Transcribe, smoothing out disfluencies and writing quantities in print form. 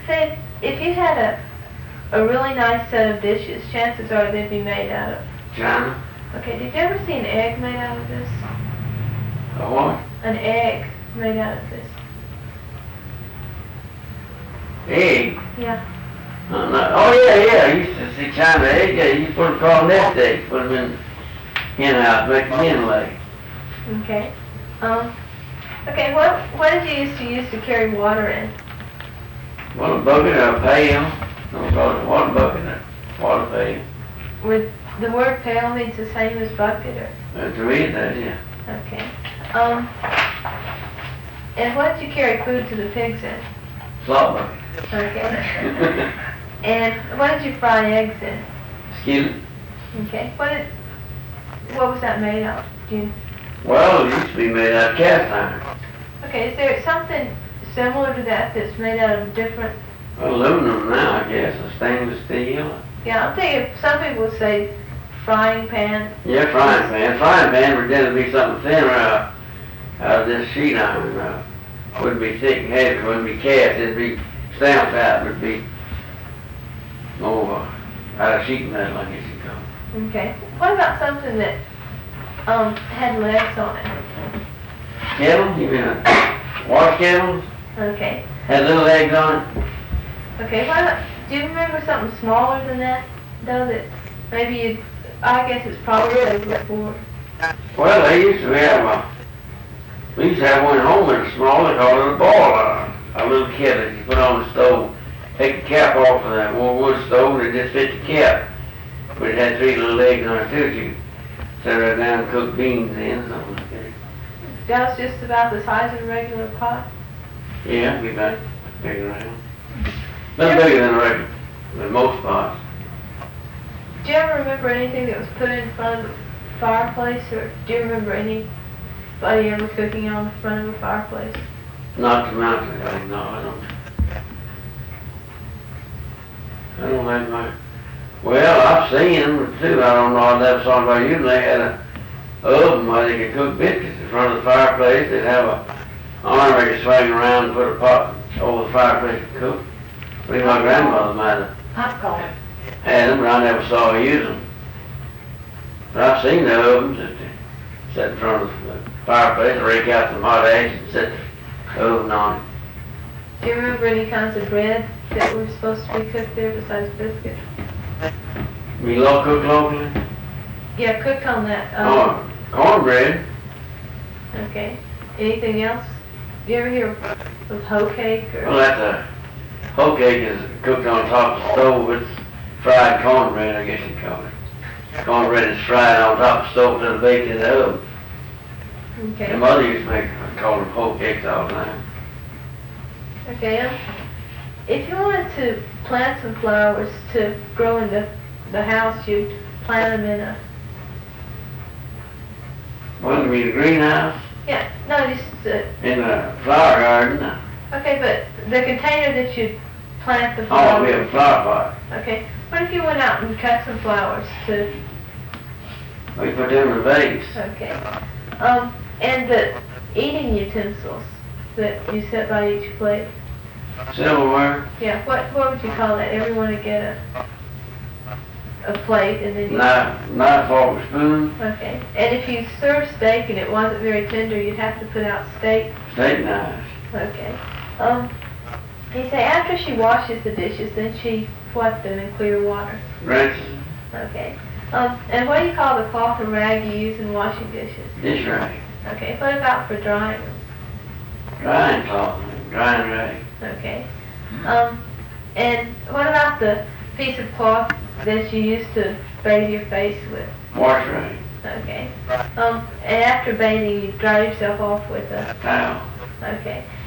Say, if you had a really nice set of dishes, chances are they'd be made out of. China? Okay, did you ever see an egg made out of this? A what? An egg made out of this. Egg? Yeah. Oh, yeah, I used to see China egg. Yeah, you put them across nest eggs, put them in hen house, make a hen lay. Okay. Okay, what did you used to carry water in? Well, a bucket or a pail. Don't call it a water bucket, a water pail. Would the word pail means the same as bucket, or? To me, it does, yeah. Okay. And what did you carry food to the pigs in? Slop bucket. Okay. And what did you fry eggs in? Skillet. Okay. What was that made of? Well, it used to be made out of cast iron. Okay, is there something similar to that that's made out of different? Aluminum now, I guess, or stainless steel. Yeah, I'm thinking some people say frying pan. Yeah, frying pan. Frying pan would tend to be something thinner out of this sheet iron. Wouldn't be thick and heavy, wouldn't be cast, it'd be stamped out, it would be more out of sheet metal, I guess you'd call it. Okay. What about something that had legs on it? Kettle? You mean wash kettles? Okay. Had little legs on it? Okay, do you remember something smaller than that, though, that maybe I guess it's probably before. Well, they used to have we used to have one at home that's small, they called it a boiler. A little kettle that you put on the stove. Take the cap off of that wood stove and it just fit the cap. But it had 3 little legs on it too. You could set it down and cook beans in, something like that. That was just about the size of a regular pot? Yeah, it'd be about big around. Not bigger than most pots. Do you ever remember anything that was put in front of the fireplace, or do you remember anybody ever cooking on the front of a fireplace? Not to mount it, no, I don't. I don't have my. Well, I've seen them too. I don't know if that's something about you. They had a oven where they could cook biscuits in front of the fireplace. They'd have a arm they could swing around and put a pot over the fireplace to cook. I think my grandmother might have Popcorn. had them, but I never saw her use them. But I've seen the ovens that they set in front of the fireplace, rake out some hot ash and set the oven on it. Do you remember any kinds of bread that were supposed to be cooked there besides biscuits? We cook locally? Yeah, cooked on that. Cornbread. Okay. Anything else? You ever hear of hoe cake or? Well, that's a hoe cake is cooked on top of the stove. It's fried cornbread, I guess you call it. Cornbread is fried on top of the stove till it's baked in the oven. Okay. My mother used to make, call them hoe cakes all the time. Okay. If you wanted to plant some flowers to grow in the house, you'd plant them in a. What, you mean a greenhouse? Yeah. No, just. In a flower garden? Okay, but the container that you plant the Oh, flowers. we have a flower pot. Okay. What if you went out and cut some flowers to? We put them in a vase. Okay. And the eating utensils that you set by each plate. Silverware. Yeah. What would you call that? Everyone would get a plate and then you. Knife, fork, spoon. Okay. And if you served steak and it wasn't very tender, you'd have to put out steak. Steak knives. Okay. You say after she washes the dishes, then she wet them in clear water. Rinses. Okay. And what do you call the cloth or rag you use in washing dishes? Dish rag. Okay. What about for drying them? Drying cloth. Drying rag. Okay. And what about the piece of cloth that you use to bathe your face with? Wash rag. Okay. And after bathing, you dry yourself off with a Towel. Okay.